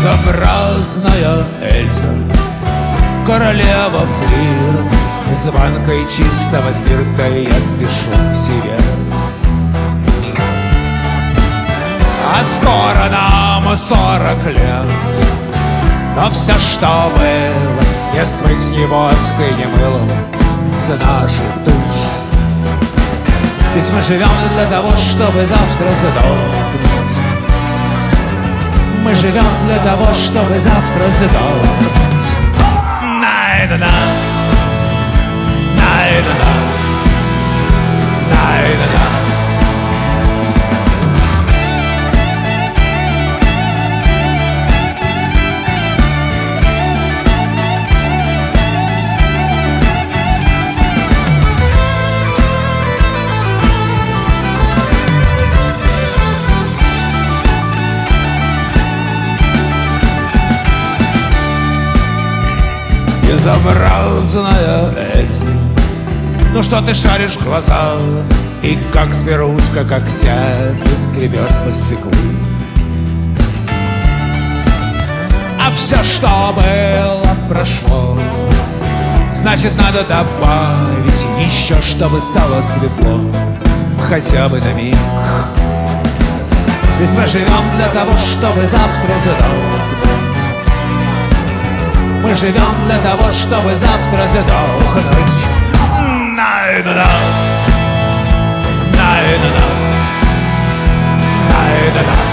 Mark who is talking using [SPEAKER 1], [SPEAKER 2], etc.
[SPEAKER 1] Безобразная Эльза, королева флира, с банкой чистого спирта я спешу к тебе. А скоро нам 40 лет, но все, что было, не смыть ни водкой, ни мылом с наших душ. Ведь мы живем для того, чтобы завтра задохнуть. Мы живем для того, чтобы завтра задохнуть. Най-на-на, най-на-на, най-на-на. Безобразная Эльза, ну что ты шаришь глаза, и как зверушка когтями скребешь по стеклу. А все, что было, прошло, значит, надо добавить еще, чтобы стало светло, хотя бы на миг. Ведь мы живем для того, чтобы завтра задохнуть. Мы живем для того, чтобы завтра задохнуть. Най-на-на, най-на-на, най-на-на.